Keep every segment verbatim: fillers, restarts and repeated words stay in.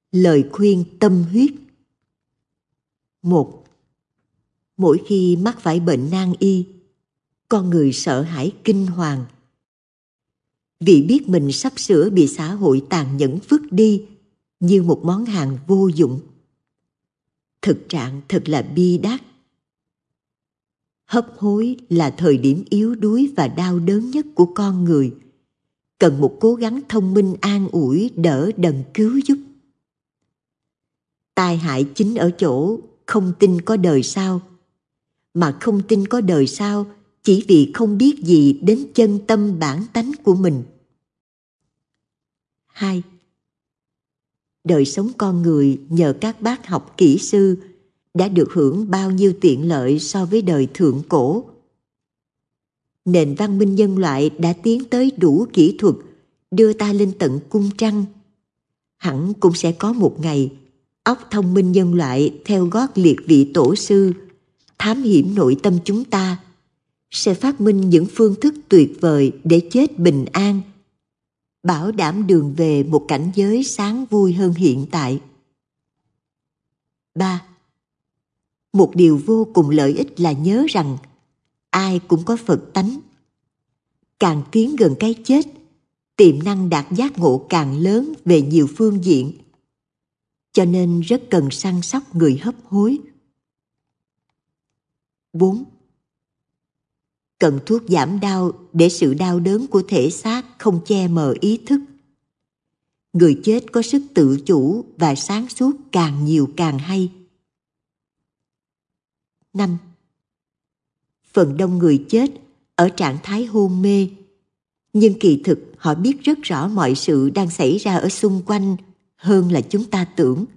Lời khuyên tâm huyết. Một. Mỗi khi mắc phải bệnh nan y, con người sợ hãi kinh hoàng. Vì biết mình sắp sửa bị xã hội tàn nhẫn vứt đi như một món hàng vô dụng. Thực trạng thật là bi đát. Hấp hối là thời điểm yếu đuối và đau đớn nhất của con người, cần một cố gắng thông minh an ủi đỡ đần cứu giúp. Tai hại chính ở chỗ không tin có đời sau, mà không tin có đời sau chỉ vì không biết gì đến chân tâm bản tánh của mình. Hai. Đời sống con người nhờ các bác học kỹ sư đã được hưởng bao nhiêu tiện lợi so với đời thượng cổ. Nền văn minh nhân loại đã tiến tới đủ kỹ thuật đưa ta lên tận cung trăng. Hẳn cũng sẽ có một ngày óc thông minh nhân loại theo gót liệt vị tổ sư thám hiểm nội tâm chúng ta, sẽ phát minh những phương thức tuyệt vời để chết bình an, bảo đảm đường về một cảnh giới sáng vui hơn hiện tại. Ba. Một điều vô cùng lợi ích là nhớ rằng ai cũng có Phật tánh. Càng tiến gần cái chết, tiềm năng đạt giác ngộ càng lớn về nhiều phương diện. Cho nên rất cần săn sóc người hấp hối. Bốn. Cần thuốc giảm đau để sự đau đớn của thể xác không che mờ ý thức. Người chết có sức tự chủ và sáng suốt càng nhiều càng hay. Năm. Phần đông người chết ở trạng thái hôn mê, nhưng kỳ thực họ biết rất rõ mọi sự đang xảy ra ở xung quanh hơn là chúng ta tưởng.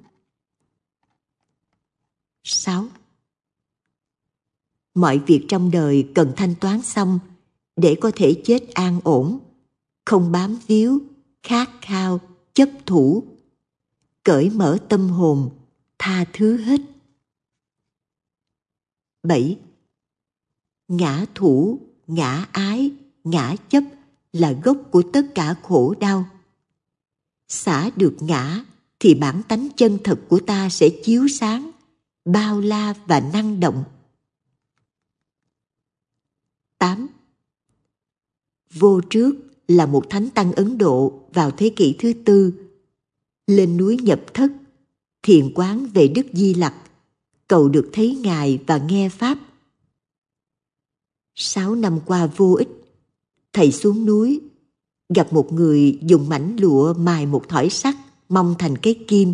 Sáu. Mọi việc trong đời cần thanh toán xong để có thể chết an ổn, không bám víu, khát khao, chấp thủ, cởi mở tâm hồn, tha thứ hết. Bảy. Ngã thủ, ngã ái, ngã chấp là gốc của tất cả khổ đau. Xả được ngã thì bản tánh chân thật của ta sẽ chiếu sáng, bao la và năng động. Tám. Vô Trước là một thánh tăng Ấn Độ vào thế kỷ thứ tư. Lên núi nhập thất, thiền quán về Đức Di Lặc, cầu được thấy Ngài và nghe Pháp. Sáu năm qua vô ích, thầy xuống núi, gặp một người dùng mảnh lụa mài một thỏi sắt mong thành cái kim.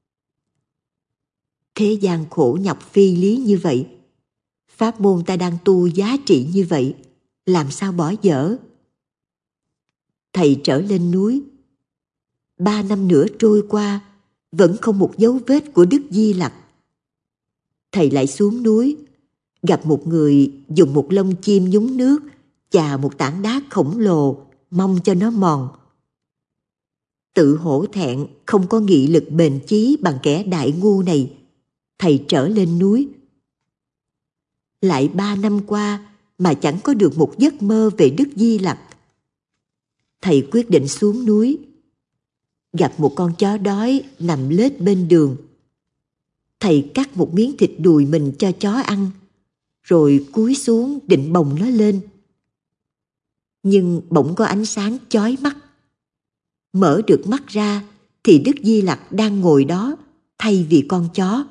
Thế gian khổ nhọc phi lý như vậy, pháp môn ta đang tu giá trị như vậy, làm sao bỏ dở? Thầy trở lên núi. Ba năm nữa trôi qua, vẫn không một dấu vết của Đức Di Lặc. Thầy lại xuống núi, gặp một người dùng một lông chim nhúng nước chà một tảng đá khổng lồ, mong cho nó mòn. Tự hổ thẹn không có nghị lực bền chí bằng kẻ đại ngu này, thầy trở lên núi. Lại ba năm qua mà chẳng có được một giấc mơ về Đức Di Lặc. Thầy quyết định xuống núi. Gặp một con chó đói nằm lết bên đường. Thầy cắt một miếng thịt đùi mình cho chó ăn, rồi cúi xuống định bồng nó lên. Nhưng bỗng có ánh sáng chói mắt. Mở được mắt ra thì Đức Di Lặc đang ngồi đó thay vì con chó.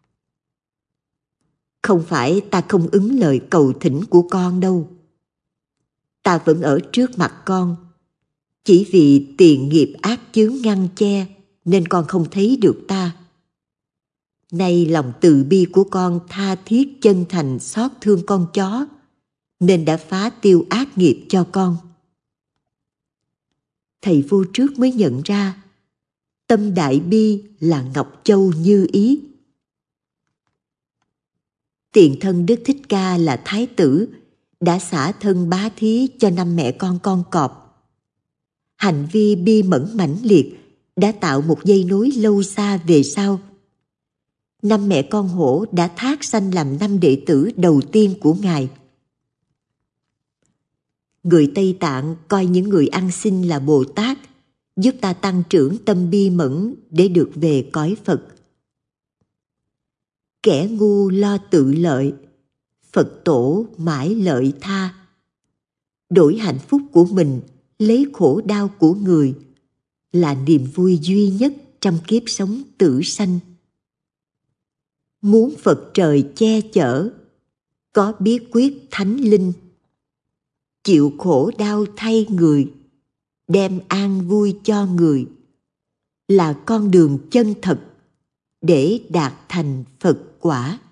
Không phải ta không ứng lời cầu thỉnh của con đâu. Ta vẫn ở trước mặt con. Chỉ vì tiền nghiệp ác chướng ngăn che nên con không thấy được ta. Nay lòng từ bi của con tha thiết chân thành xót thương con chó, nên đã phá tiêu ác nghiệp cho con. Thầy Vô Trước mới nhận ra, tâm đại bi là ngọc châu như ý. Tiền thân Đức Thích Ca là thái tử, đã xả thân bá thí cho năm mẹ con con cọp. Hành vi bi mẫn mãnh liệt đã tạo một dây nối lâu xa về sau. Năm mẹ con hổ đã thác sanh làm năm đệ tử đầu tiên của Ngài. Người Tây Tạng coi những người ăn xin là Bồ Tát, giúp ta tăng trưởng tâm bi mẫn để được về cõi Phật. Kẻ ngu lo tự lợi, Phật tổ mãi lợi tha. Đổi hạnh phúc của mình lấy khổ đau của người là niềm vui duy nhất trong kiếp sống tử sanh. Muốn Phật trời che chở, có bí quyết thánh linh. Chịu khổ đau thay người, đem an vui cho người, là con đường chân thật để đạt thành Phật quả.